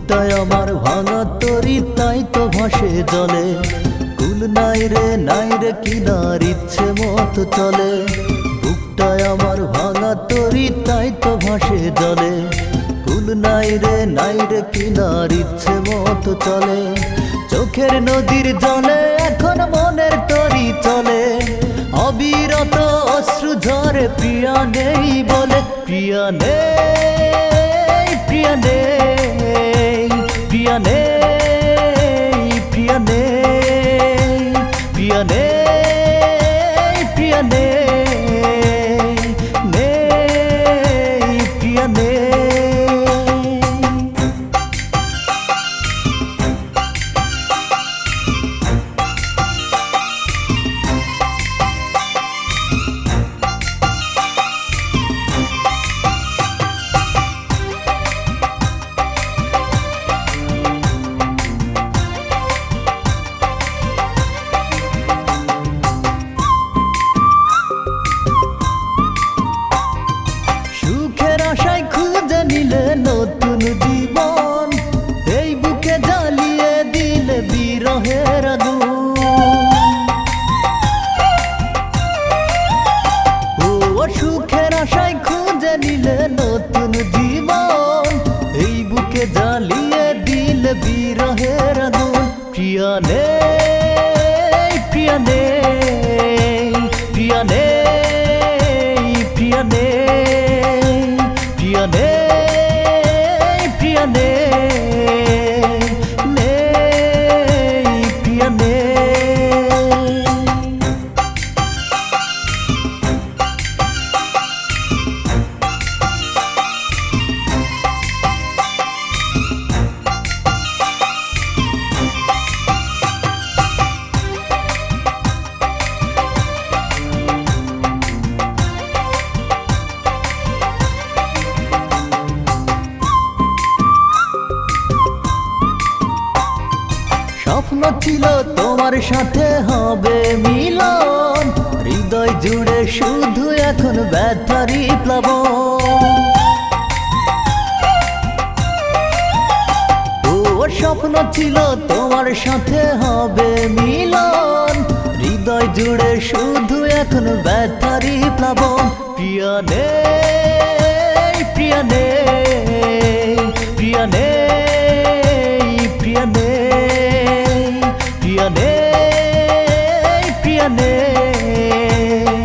বুকটায় আমার ভাঙা তরি তাই তো ভাসে জলে কুল নাই রে কিনার ইচ্ছে মতো চলে বুকটায় আমার ভাঙা তরি তাই তো ভাসে জলে কুল নাই রে কিনার ইচ্ছে মতো চলে চোখের নদীর জলে এখন মনের তরি চলে অবিরত অশ্রু ঝরে প্রিয়া নেই বলে প্রিয়া নেই প্রিয়া নেই প্রিয়া নেই প্রিয়া নেই প্রিয়া নেই প্রিয়া নেই নেই প্রিয়া নেই নতুন জীবন এই বুকে জ্বালিয়ে দিলে বিরহের আগুন ও সুখের আশায় খুঁজে নিলে নতুন জীবন এই বুকে জ্বালিয়ে দিলে বিরহের আগুন প্রিয়া নেই প্রিয়া নেই প্রিয়া নেই প্রিয়া নেই প্রিয়া নেই প্রিয়া নেই নেই প্রিয়া নেই স্বপ্ন ছিল তোমার সাথে হবে মিলন হৃদয় জুড়ে শুধু এখন ব্যথারই প্লাবন ও স্বপ্ন ছিল তোমার সাথে হবে মিলন হৃদয় জুড়ে শুধু এখন ব্যথারই প্লাবন প্রিয়া নেই প্রিয়া নেই প্রিয়া নেই প্রিয়া নেই প্রিয়া নেই প্রিয়া নেই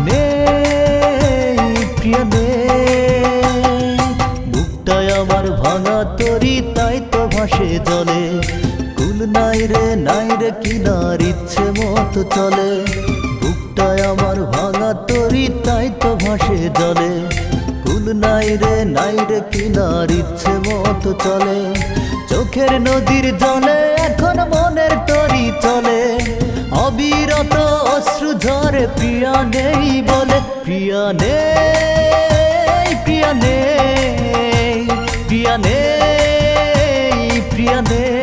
নেই প্রিয়া নেই বুকটায় আমার ভাঙা তরি তাই তো ভাসে জলে কুল নাই রে কিনার ইচ্ছে মতো চলে বুকটায় আমার ভাঙা তরি তাই তো ভাসে জলে কুল নাই রে কিনার ইচ্ছে মতো চলে চোখের নদীর জলে এখন মনের তরি চলে অবিরত অশ্রু ঝরে প্রিয়া নেই বলে প্রিয়া নেই প্রিয়া নেই প্রিয়া নেই প্রিয়া নেই